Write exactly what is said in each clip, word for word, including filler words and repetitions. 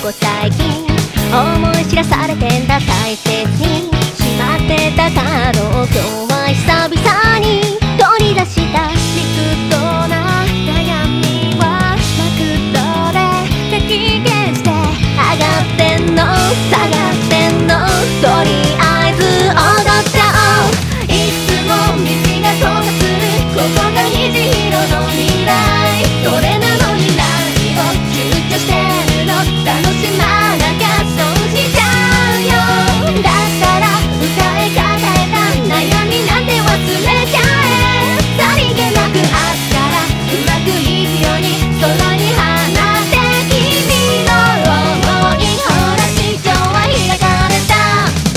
こ最近思い知らされてんだ、大切にしまってたカードを今日は久々に取り出した。理屈とな悩みはマクドで激減して上がってんの下がってんの、とりあえず踊っちゃおう。いつも道が交差するここが虹色の未来、それなのに何を躊躇してるの、楽しまなきゃ損しちゃうよ。だったら歌え抱えた悩みなんて忘れちゃえ。さりげなく明日からうまくいくように空に放って君の想い、ほら市場は開かれた。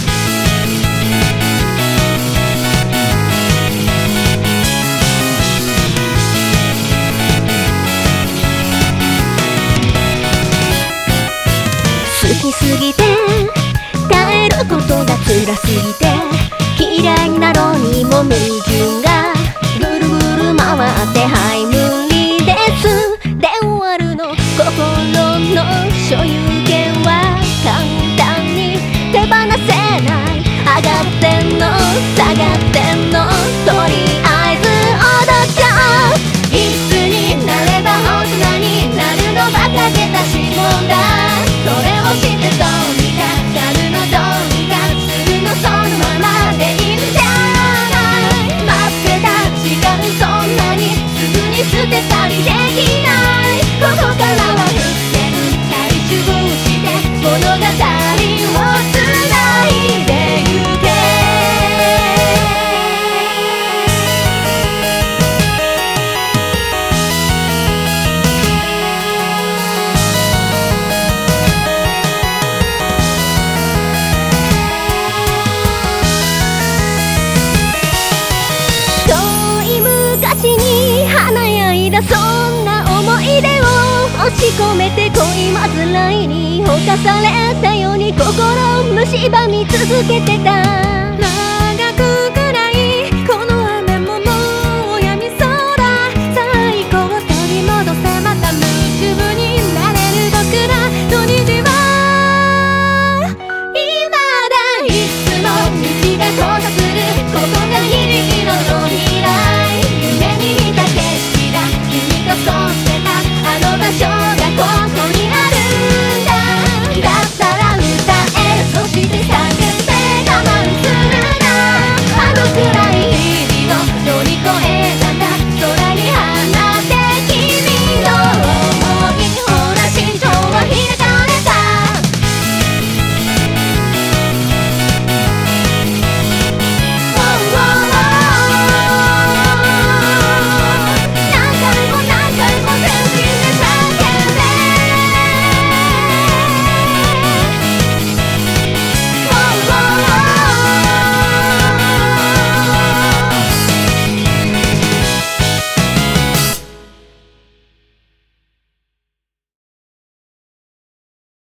好きすぎて耐えることが辛すぎて嫌いなのにも矛盾がぐるぐる回ってはい無理ですで終わるの。心の所有権は簡単に手放せない。上がってんの下がってんの、とりあえず踊っちゃおう。いつになれば大人になるのバカげたしもんだ。それをしてどうにかなるの、どうにかするの、そのままでいいんじゃない。待ってた違う、そんなにすぐに捨てたりできない。ここからは伏線回収して物語をつないでゆけ。遠い昔に華やいだそんな思い出を押し込めて恋煩いに侵されたように心を蝕み続けてた。